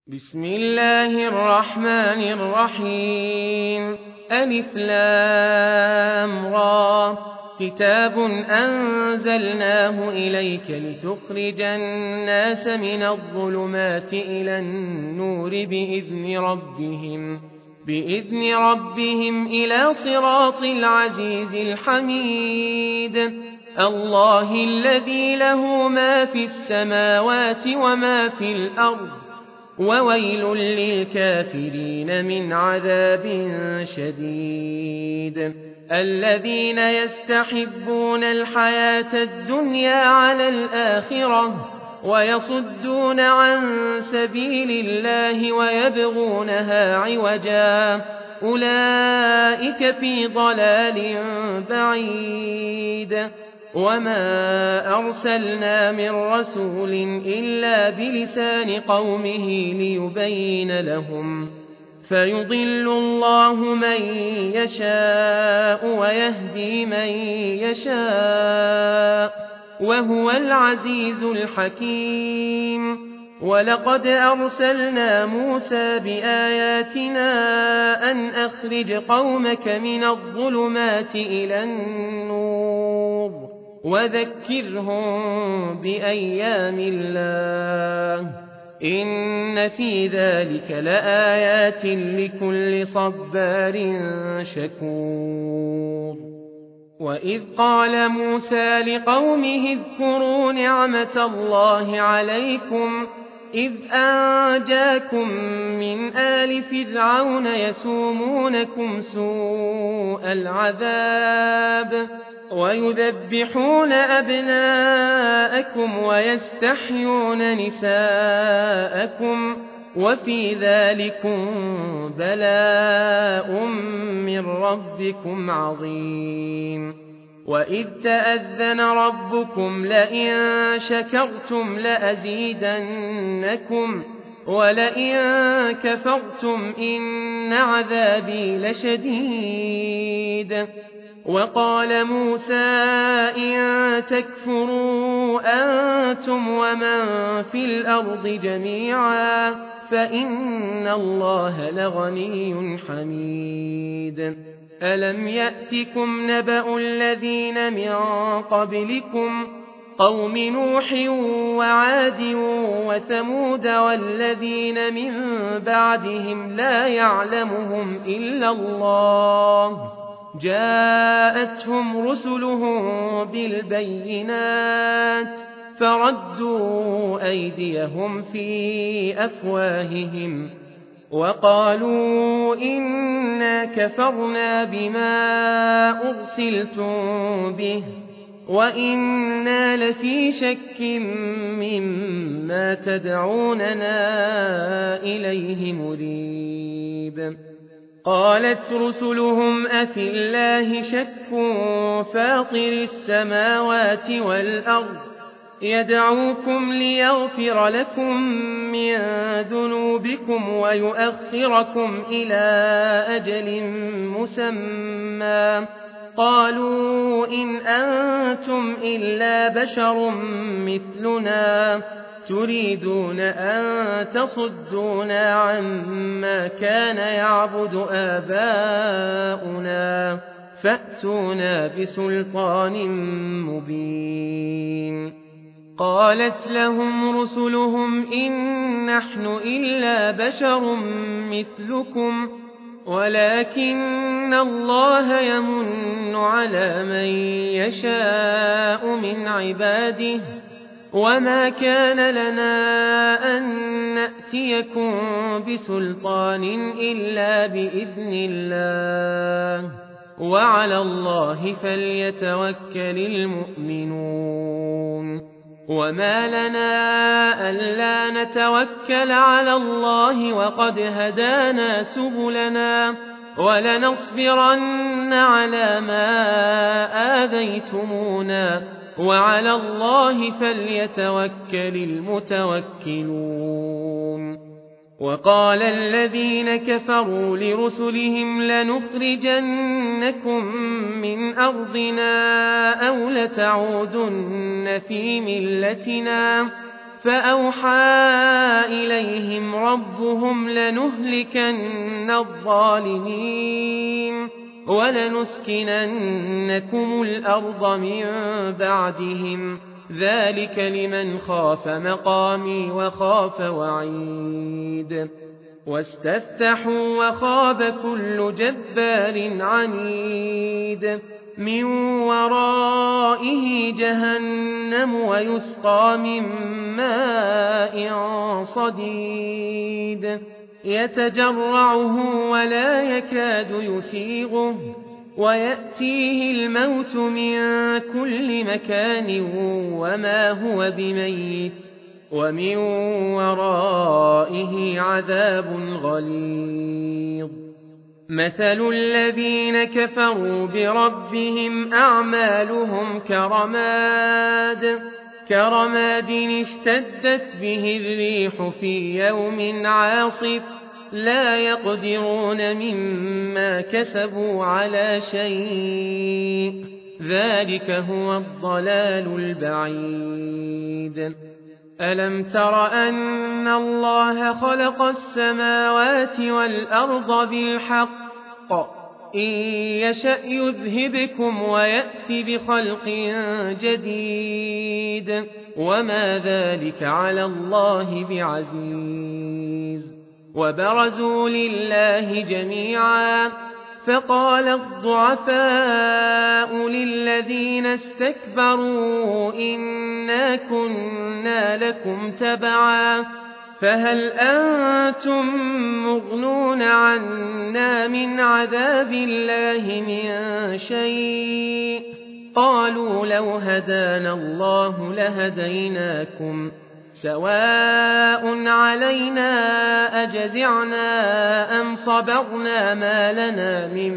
بسم الله الرحمن الرحيم ألف لام را كتاب أنزلناه إليك لتخرج الناس من الظلمات إلى النور بإذن ربهم إلى صراط العزيز الحميد الله الذي له ما في السماوات وما في الأرض وويل للكافرين من عذاب شديد الذين يستحبون الحياة الدنيا على الآخرة ويصدون عن سبيل الله ويبغونها عوجا أولئك في ضلال بعيد وما أرسلنا من رسول إلا بلسان قومه ليبين لهم فيضل الله من يشاء ويهدي من يشاء وهو العزيز الحكيم ولقد أرسلنا موسى بآياتنا أن أخرج قومك من الظلمات إلى النور وذكرهم بأيام الله إن في ذلك لآيات لكل صبار شكور وإذ قال موسى لقومه اذكروا نعمة الله عليكم إذ أنجاكم من آل فرعون يسومونكم سوء العذاب ويذبحون أبناءكم ويستحيون نساءكم وفي ذلكم بلاء من ربكم عظيم وإذ تأذن ربكم لئن شكرتم لأزيدنكم ولئن كفرتم إن عذابي لشديد وقال موسى إن تكفروا أنتم ومن في الأرض جميعا فإن الله لغني حميد ألم يأتكم نبأ الذين من قبلكم قوم نوح وعاد وثمود والذين من بعدهم لا يعلمهم إلا الله جاءتهم رسلهم بالبينات فردوا أيديهم في أفواههم وقالوا إنا كفرنا بما أرسلتم به وإنا لفي شك مما تدعوننا إليه مريب قالت رسلهم أفي الله شك فاطر السماوات والأرض يدعوكم ليغفر لكم من ذنوبكم ويؤخركم إلى أجل مسمى قالوا إن أنتم إلا بشر مثلنا تريدون أن تصدونا عما كان يعبد آباؤنا فأتونا بسلطان مبين قالت لهم رسلهم إن نحن إلا بشر مثلكم ولكن الله يمن على من يشاء من عباده وما كان لنا أن نأتيكم بسلطان إلا بإذن الله وعلى الله فليتوكل المؤمنون وما لنا ألا نتوكل على الله وقد هدانا سبلنا ولنصبرن على ما آذيتمونا وعلى الله فليتوكل المتوكلون وقال الذين كفروا لرسلهم لنخرجنكم من أرضنا أو لتعودن في ملتنا فأوحى إليهم ربهم لنهلكن الظالمين ولنسكننكم الأرض من بعدهم ذلك لمن خاف مقامي وخاف وعيد واستفتحوا وخاب كل جبار عنيد من ورائه جهنم ويسقى من ماء صديد يتجرعه ولا يكاد يسيغه ويأتيه الموت من كل مكان وما هو بميت ومن ورائه عذاب غليظ مثل الذين كفروا بربهم أعمالهم كرماد اشتدت به الريح في يوم عاصف لا يقدرون مما كسبوا على شيء ذلك هو الضلال البعيد ألم تر أن الله خلق السماوات والأرض بالحق إن يشأ يذهبكم ويأت بخلق جديد وما ذلك على الله بعزيز وبرزوا لله جميعا فقال الضعفاء للذين استكبروا إنا كنا لكم تبعا فهل أنتم مغنون عنا من عذاب الله من شيء قالوا لو هدانا الله لهديناكم سواء علينا أجزعنا أم صبرنا ما لنا من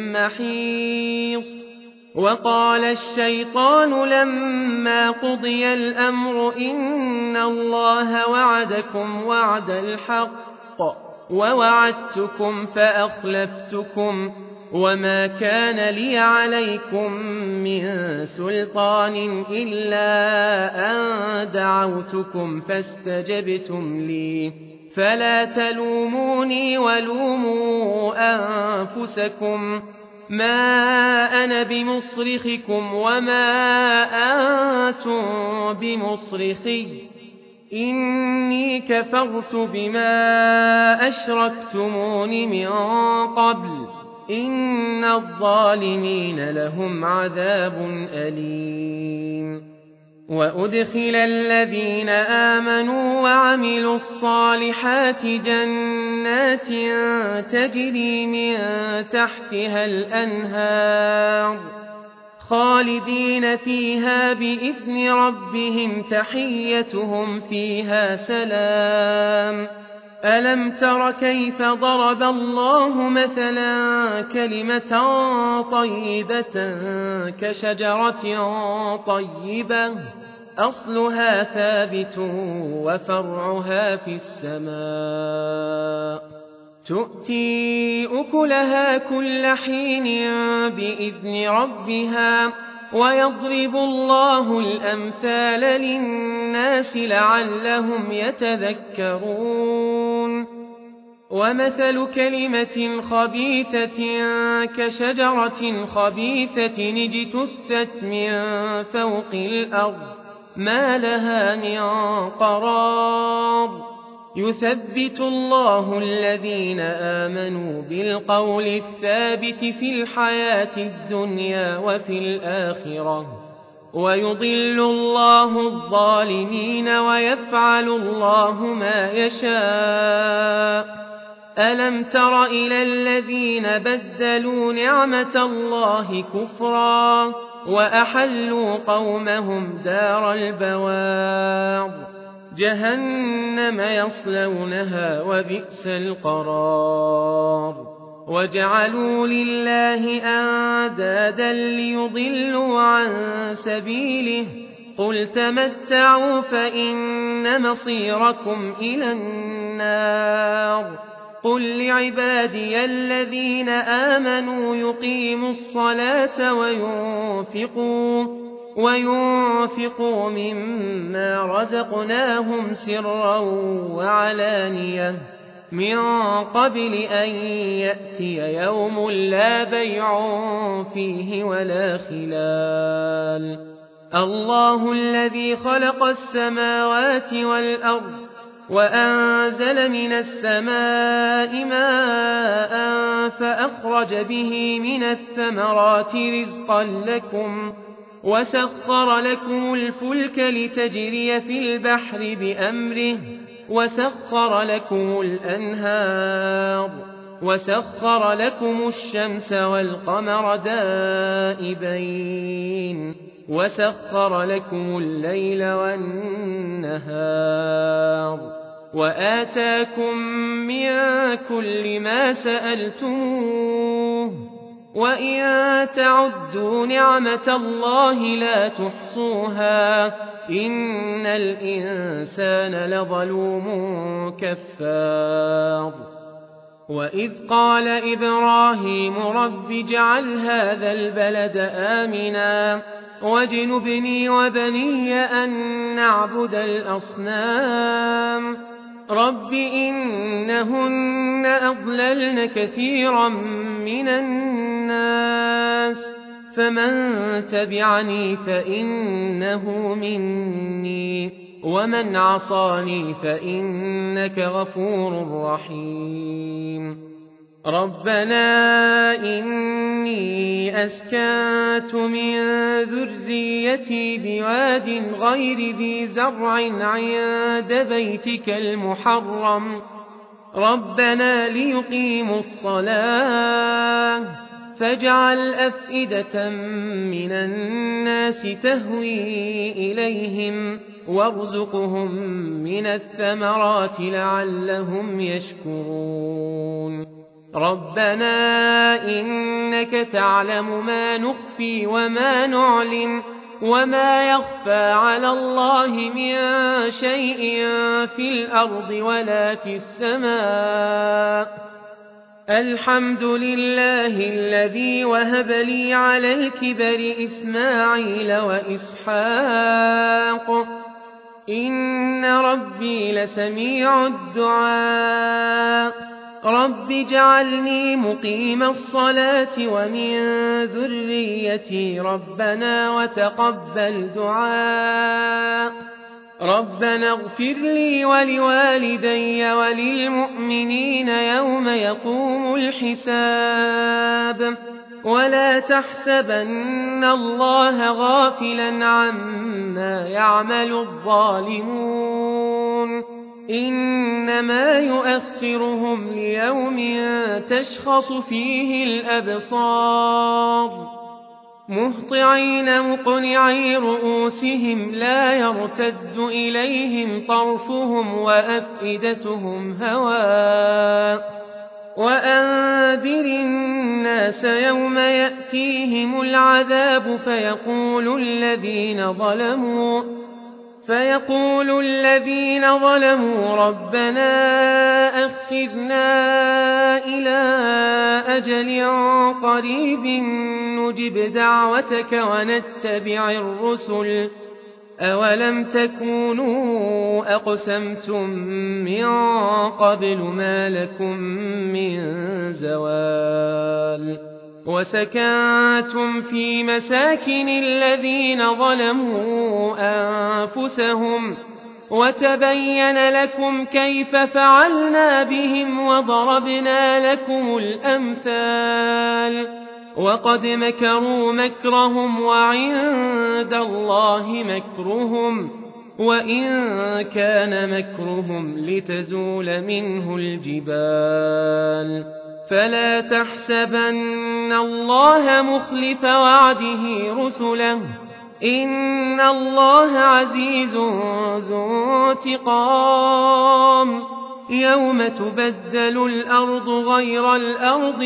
محيص وقال الشيطان لما قضي الأمر إن الله وعدكم وعد الحق ووعدتكم فأخلفتكم وما كان لي عليكم من سلطان إلا أن دعوتكم فاستجبتم لي فلا تلوموني ولوموا أنفسكم ما أنا بمصرخكم وما أنتم بمصرخي إني كفرت بما أشركتمون من قبل إن الظالمين لهم عذاب أليم وأدخل الذين آمنوا وعملوا الصالحات جنات تجري من تحتها الأنهار خالدين فيها بإذن ربهم تحيتهم فيها سلام ألم تر كيف ضرب الله مثلا كلمة طيبة كشجرة طيبة أصلها ثابت وفرعها في السماء تؤتي أكلها كل حين بإذن ربها ويضرب الله الأمثال للناس لعلهم يتذكرون ومثل كلمة خبيثة كشجرة خبيثة اجتثت من فوق الأرض ما لها من قرار يثبت الله الذين آمنوا بالقول الثابت في الحياة الدنيا وفي الآخرة ويضل الله الظالمين ويفعل الله ما يشاء ألم تر إلى الذين بدلوا نعمة الله كفرا وأحلوا قومهم دار البوار جهنم يصلونها وبئس القرار وجعلوا لله أندادا ليضلوا عن سبيله قل تمتعوا فإن مصيركم إلى النار قل لعبادي الذين آمنوا يقيموا الصلاة وينفقوا مما رزقناهم سرا وعلانية من قبل أن يأتي يوم لا بيع فيه ولا خلال. الله الذي خلق السماوات والأرض وأنزل من السماء ماء فأخرج به من الثمرات رزقا لكم وسخر لكم الفلك لتجري في البحر بأمره وسخر لكم الأنهار وسخر لكم الشمس والقمر دائبين وسخر لكم الليل والنهار وآتاكم من كل ما سألتموه وإن تعدوا نعمة الله لا تحصوها إن الإنسان لظلوم كفار. وإذ قال إبراهيم رب اجعل هذا البلد آمنا واجنبني وبني أن نعبد الأصنام رب إنهن أضللن كثيرا من الناس فمن تبعني فإنه مني ومن عصاني فإنك غفور رحيم. ربنا إني أسكنت من ذريتي بواد غير ذي زرع عند بيتك المحرم ربنا ليقيموا الصلاة فاجعل أفئدة من الناس تهوي إليهم وارزقهم من الثمرات لعلهم يشكرون. ربنا إنك تعلم ما نخفي وما نعلن وما يخفى على الله من شيء في الأرض ولا في السماء. الحمد لله الذي وهب لي على الكبر إسماعيل وإسحاق إن ربي لسميع الدعاء. رب اجعلني مقيم الصلاة ومن ذريتي ربنا وتقبل دعاء. ربنا اغفر لي ولوالدي وللمؤمنين يوم يقوم الحساب ولا تحسبن الله غافلا عما يعمل الظالمون إنما يؤخرهم ليوم تشخص فيه الأبصار مهطعين مقنعي رؤوسهم لا يرتد إليهم طرفهم وأفئدتهم هواء. وأنذر الناس يوم يأتيهم العذاب فيقول الذين ظلموا ربنا أخذنا إلى أجل قريب نجب دعوتك ونتبع الرسل أولم تكونوا أقسمتم من قبل ما لكم من زوال وسكنتم في مساكن الذين ظلموا أنفسهم وتبين لكم كيف فعلنا بهم وضربنا لكم الأمثال وقد مكروا مكرهم وعند الله مكرهم وإن كان مكرهم لتزول منه الجبال فلا تحسبن الله مخلف وعده رسله إن الله عزيز ذو انتقام يوم تبدل الأرض غير الأرض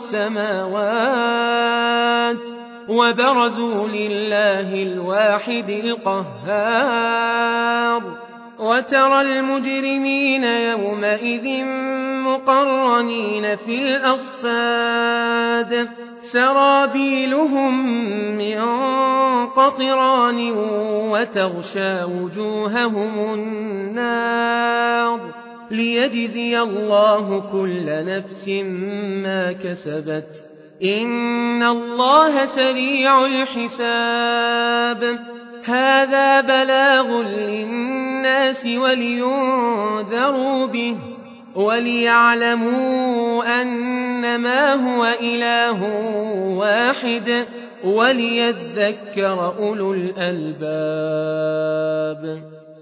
والسماوات وبرزوا لله الواحد القهار وترى المجرمين يومئذ مقرنين في الأصفاد سرابيلهم من قطران وتغشى وجوههم النار ليجزي الله كل نفس ما كسبت إن الله سريع الحساب هذا بلاغ للناس ولينذروا به وليعلموا أنما هو إله واحد وليذكر أولو الألباب